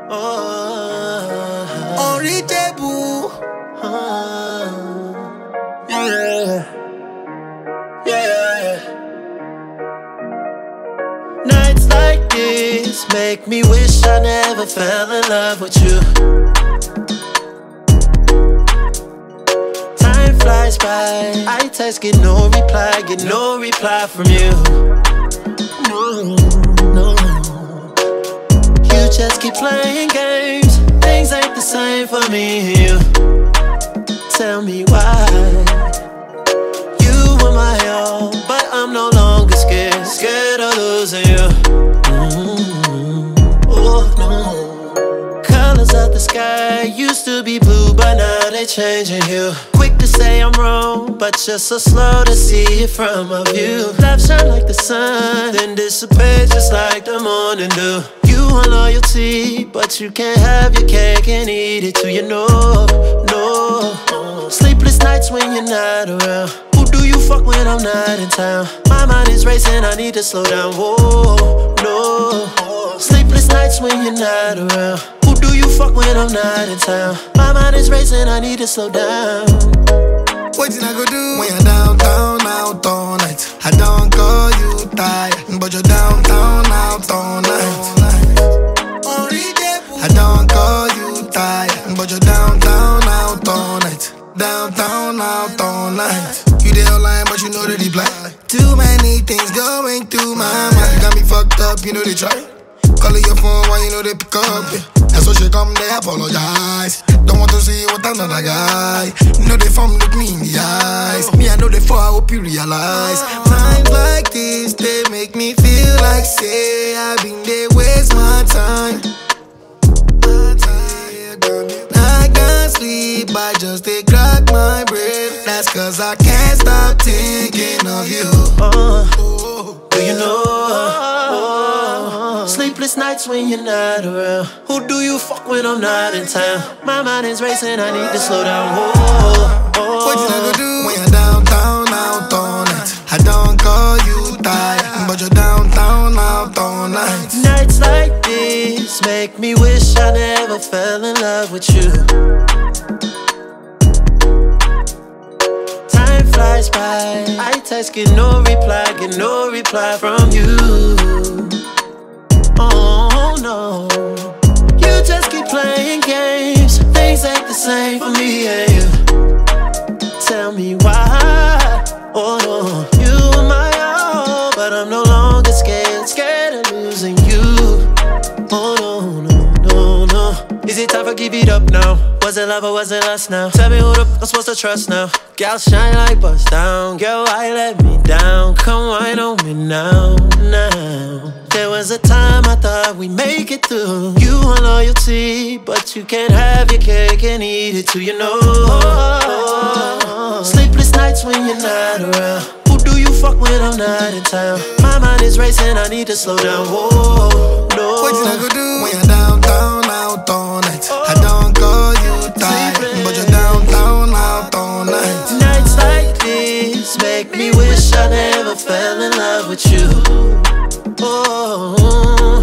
Unreachable. Yeah. Yeah. Nights like this make me wish I never fell in love with you. Time flies by, I text, get no reply from you. No. You just keep playing games, things ain't the same for me and you. Tell me why. You were my all, but I'm no longer scared of losing you. Oh no. Colors of the sky used to be blue, but now they changing hue. Quick to say I'm wrong, but just so slow to see it from a view. Love shine like the sun, then dissipate just like the morning dew. You want loyalty, but you can't have your cake and eat it too. You know, no. Sleepless nights when you're not around. Who do you fuck when I'm not in town? My mind is racing, I need to slow down. Whoa, no. Sleepless nights when you're not around. Who do you fuck when I'm not in town? My mind is racing, I need to slow down. What did I go do when you're downtown, out all night? I don't call you tired, but you're downtown, out all night. I don't call you tired, but you're downtown, out all night. Downtown, out all night. You there online, but you know the reply. Too many things going through my mind. Got me fucked up, you know they try. Calling your phone while you know they pick up, yeah. And so she come, they apologize. Don't want to see what another guy. Know they from look me in the eyes. Me, I know they for, I hope you realize. Times like this, they make me feel like say I've been there, waste my time. I can't sleep, I just they crack my brain. That's cause I can't stop thinking of you. Do you know? Sleepless nights when you're not around. Who do you fuck when I'm not in town? My mind is racing, I need to slow down. What you gonna do when you're downtown, out all night? I don't call you tired, but you're downtown, out all night. Nights like this make me wish I never fell in love with you. Time flies by, I text, get no reply from you. Oh no, you just keep playing games, things ain't the same for me and you. Tell me why. Oh no, you are my all, but I'm no longer scared of losing you. Oh no. Is it time for give it up now? Was it love or was it lust now? Tell me who the f I'm supposed to trust now. Gal shine like bust down, girl why let me down? Come wine on me now. There was a time I thought we'd make it through. You want loyalty, but you can't have your cake and eat it too. You know. Sleepless nights when you're not around. Who do you fuck when I'm not in town? My mind is racing, I need to slow down. Whoa, no. What you gonna do when you're downtown, out all night? I don't call you tired, but you're downtown, out all night. Nights like this make me wish I never fell in love with you. Oh.